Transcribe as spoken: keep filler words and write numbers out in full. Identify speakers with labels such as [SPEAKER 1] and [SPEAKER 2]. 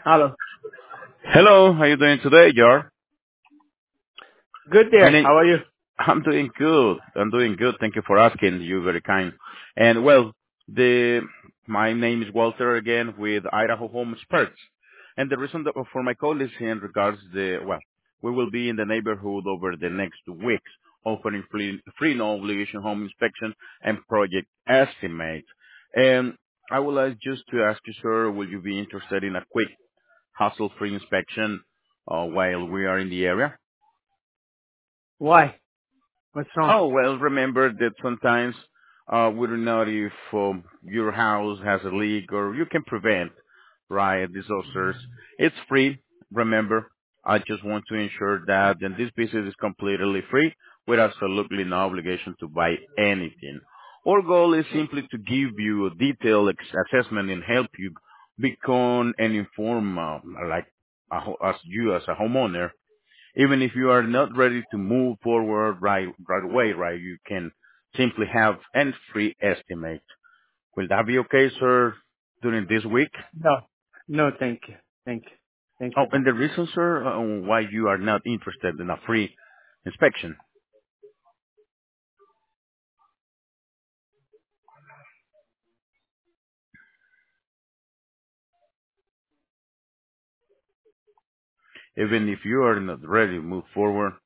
[SPEAKER 1] Hello.
[SPEAKER 2] Hello, how you doing today, Jar?
[SPEAKER 1] Good
[SPEAKER 2] My
[SPEAKER 1] there.
[SPEAKER 2] name,
[SPEAKER 1] How are you?
[SPEAKER 2] I'm doing good. I'm doing good. Thank you for asking. You're very kind. And well, the my name is Walter again with Idaho Home Experts. And the reason that, for my call is in regards the well, we will be in the neighborhood over the next weeks, offering free, free no obligation home inspection and project estimates. And I would like just to ask you, sir, will you be interested in a quick hassle-free inspection uh, while we are in the area?
[SPEAKER 1] Why? What's wrong?
[SPEAKER 2] Oh, well, remember that sometimes uh, we don't know if um, your house has a leak or you can prevent, right, disasters. It's free, remember. I just want to ensure that and this visit is completely free with absolutely no obligation to buy anything. Our goal is simply to give you a detailed ex- assessment and help you become an informed, uh, like, a ho- as you as a homeowner even if you are not ready to move forward right right away, right, you can simply have an free estimate. Will that be okay, sir, during this week?
[SPEAKER 1] No. No, thank you. Thank you. Thank
[SPEAKER 2] Oh,
[SPEAKER 1] you, though.
[SPEAKER 2] and the reason, sir, uh, why you are not interested in a free inspection, even if you are not ready to move forward.